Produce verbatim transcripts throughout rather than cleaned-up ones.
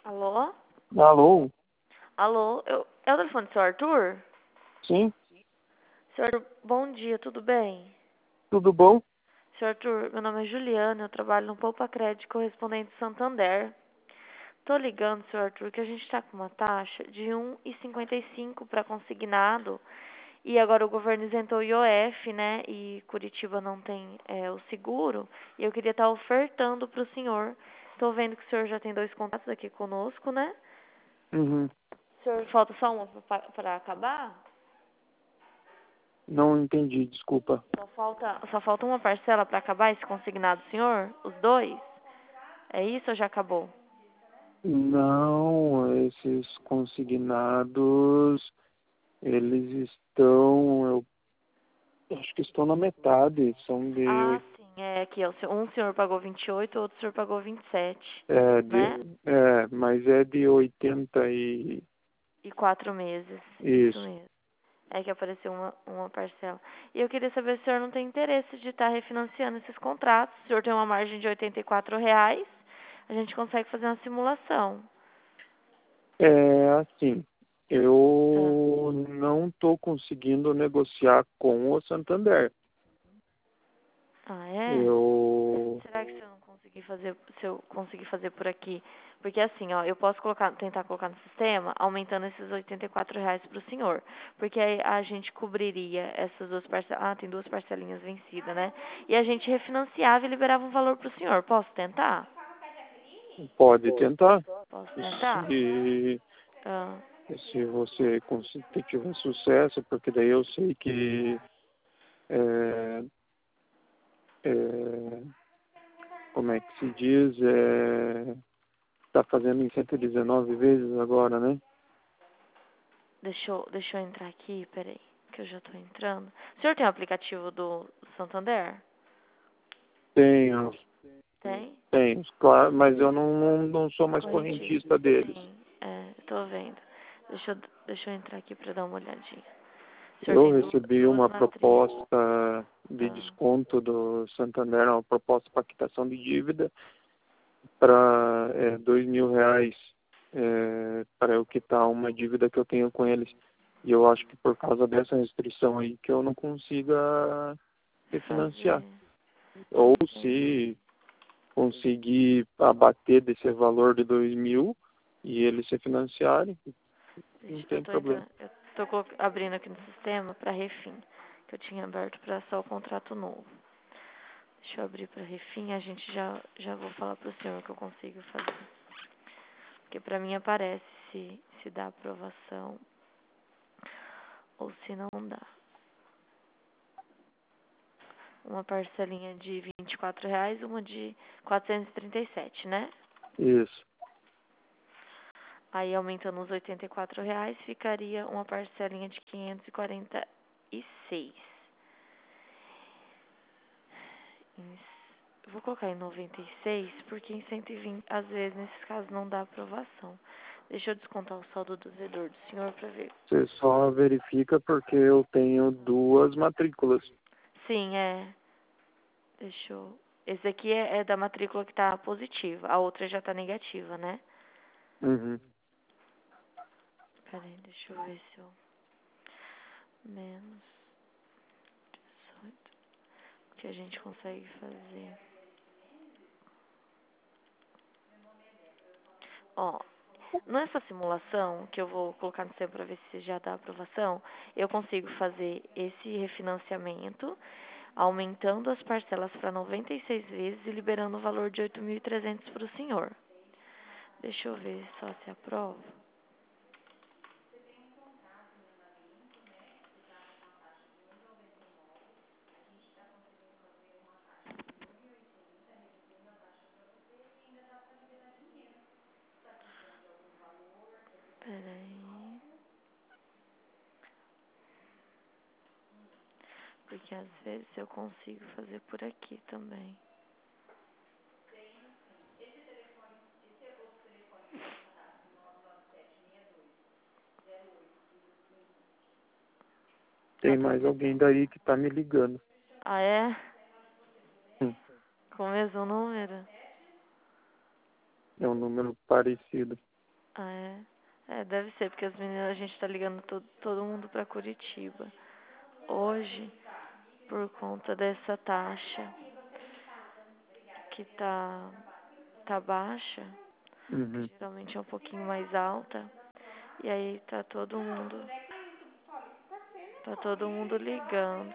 Alô? Alô? Alô? Eu, é o telefone do seu Arthur? Sim? Senhor Arthur, bom dia, tudo bem? Tudo bom? Senhor Arthur, meu nome é Juliana, eu trabalho no Poupa Crédito correspondente Santander. Tô ligando, senhor Arthur, que a gente tá com uma taxa de um vírgula cinquenta e cinco para consignado e agora o governo isentou o I O F, né? E Curitiba não tem é, o seguro e eu queria estar ofertando para o senhor. Tô vendo que o senhor já tem dois contratos aqui conosco, né? Uhum. Senhor, falta só uma para acabar? Não entendi, desculpa. Só falta, só falta uma parcela para acabar esse consignado, senhor? Os dois? É isso ou já acabou? Não, esses consignados, eles estão, eu acho que estão na metade, são de, Ah, oit- sim. É que o se- um senhor pagou vinte e oito, o outro senhor pagou vinte e sete, é, né? de, é, mas é de oitenta e, E quatro meses. Isso isso. mesmo. É que apareceu uma, uma parcela. E eu queria saber se o senhor não tem interesse de estar refinanciando esses contratos. Se o senhor tem uma margem de oitenta e quatro reais, a gente consegue fazer uma simulação. É assim, Ah. eu não estou conseguindo negociar com o Santander. Ah, é? Eu, Será que se eu não conseguir fazer, se eu conseguir fazer por aqui? Porque assim, ó, eu posso colocar, tentar colocar no sistema, aumentando esses oitenta e quatro reais para o senhor. Porque aí a gente cobriria essas duas parcelas. Ah, tem duas parcelinhas vencidas, né? E a gente refinanciava e liberava um valor para o senhor. Posso tentar? pode tentar. Posso tentar? Se Ah, se você conseguir tiver sucesso, porque daí eu sei que é, é, como é que se diz, é, tá fazendo em cento e dezenove vezes agora, né? deixa eu, deixa eu entrar aqui, peraí, que eu já tô entrando. O senhor tem o aplicativo do Santander? Tenho, Tem? tenho, claro, mas eu não, não, não sou mais Correntista. correntista deles. Sim, é, tô vendo. Deixa eu, deixa eu entrar aqui pra dar uma olhadinha. O senhor Eu tem duas, recebi duas uma matrículas. proposta de Ah, desconto do Santander, uma proposta para quitação de dívida para é, dois mil reais é, para eu quitar uma dívida que eu tenho com eles. E eu acho que por causa dessa restrição aí que eu não consiga refinanciar. fazer. Ou Entendi. se conseguir abater desse valor de dois mil e eles se financiarem, não Deixa, eu tem tô problema. entrando, eu tô colo- abrindo aqui no sistema pra refim, que eu tinha aberto pra só o contrato novo. Deixa eu abrir pra refim, a gente já, já vou falar pro senhor o que eu consigo fazer. Porque pra mim aparece se, se dá aprovação ou se não dá. Uma parcelinha de vinte e quatro reais, uma de quatrocentos e trinta e sete, né? Isso. Aí aumentando os oitenta e quatro reais, ficaria uma parcelinha de quinhentos e quarenta e seis. Em- Vou colocar em noventa e seis, porque em cento e vinte, às vezes, nesses casos, não dá aprovação. Deixa eu descontar o saldo do devedor do senhor pra ver. Você só verifica porque eu tenho duas matrículas. Sim, é. Deixa eu... Esse aqui é, é da matrícula que tá positiva. A outra já tá negativa, né? Uhum. Peraí, deixa eu ver se eu... Menos dezoito. O que a gente consegue fazer? Ó, nessa simulação, que eu vou colocar no seu para ver se já dá aprovação, eu consigo fazer esse refinanciamento, aumentando as parcelas para noventa e seis vezes e liberando o valor de oito mil e trezentos para o senhor. Deixa eu ver só se aprova. Peraí. Porque às vezes eu consigo fazer por aqui também. Tem Até mais que... alguém daí que tá me ligando. Ah, é? Hum. Com o mesmo número? É um número parecido. Ah, é? É, deve ser, porque as meninas, a gente tá ligando todo, todo mundo pra Curitiba. Hoje, por conta dessa taxa que tá, tá baixa, que Uhum. geralmente é um pouquinho mais alta, e aí tá todo mundo, tá todo mundo ligando.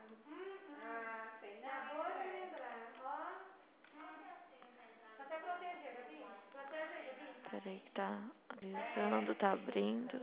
Peraí que tá avisando, tá abrindo.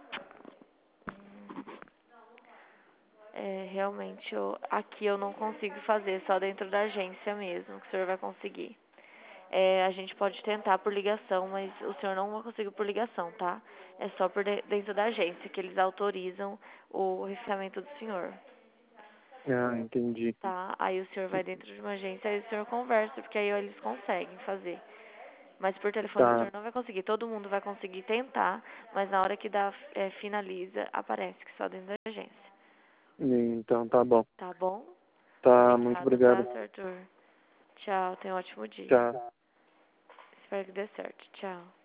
É, realmente, eu, aqui eu não consigo fazer, só dentro da agência mesmo, que o senhor vai conseguir. É, a gente pode tentar por ligação, mas o senhor não vai conseguir por ligação, tá? É só por de, dentro da agência que eles autorizam o refinamento do senhor, Ah, entendi. tá? Aí o senhor vai dentro de uma agência, aí o senhor conversa, porque aí eles conseguem fazer. Mas por telefone o Tá. senhor não vai conseguir. Todo mundo vai conseguir tentar, mas na hora que dá, é, finaliza, aparece que só dentro da agência. Então tá bom. Tá bom? Tá, muito Obrigada, tá, obrigado. senhor Arthur? Tchau, tenha um ótimo dia. Tchau. Espero que dê certo. Tchau.